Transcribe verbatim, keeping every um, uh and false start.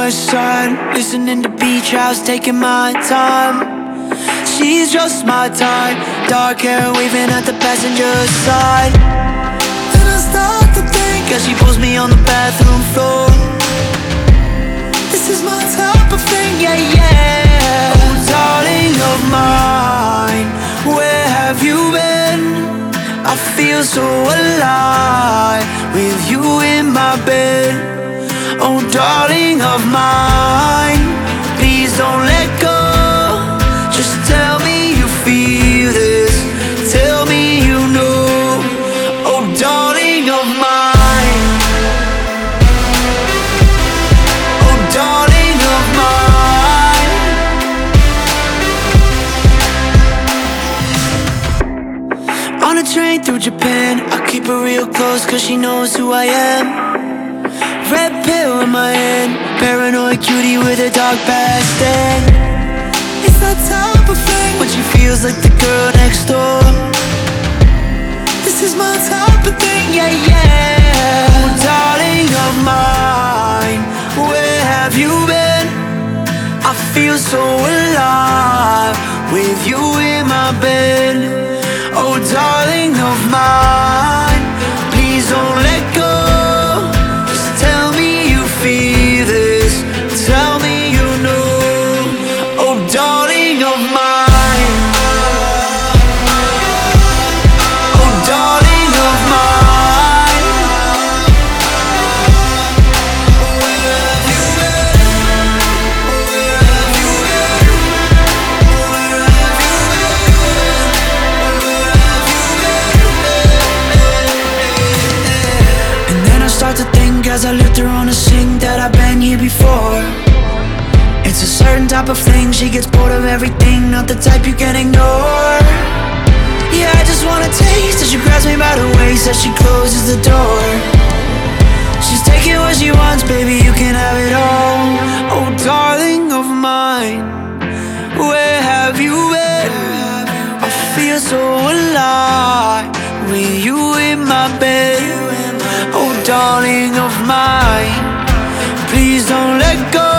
west side, listening to beach house, taking my time. She's just my type, dark hair waving at the passenger side. Then I start to think as she pulls me on the bathroom floor. This is my type of thing, yeah, yeah. Oh, darling of mine, where have you been? I feel so alive with you in my bed. Oh, darling of mine, please don't let go. Just tell me you feel this, tell me you know. Oh, darling of mine, oh, darling of mine. On a train through Japan, I keep her real close cause she knows who I am. Red pill in my hand, paranoid cutie with a dark past. And it's that type of thing when she feels like the girl next door. This is my type of thing, yeah, yeah. Oh, darling of mine, where have you been? I feel so alive with you in my bed. Oh, darling of mine, please don't let go. Just tell me you feel this, tell me you know. Oh, darling of mine, oh, darling of mine. Where have you been? Where have you been? Where have you been? And then I start to think as I lift her on a sink that I've been here before. It's a certain type of thing, she gets bored of everything, not the type you can ignore. Yeah, I just wanna taste as she grabs me by the waist as she closes the door. She's taking what she wants, baby, you can have it all. Oh, darling of mine, where have you been? I feel so alive with you in my bed. Oh, darling of mine, please don't let go.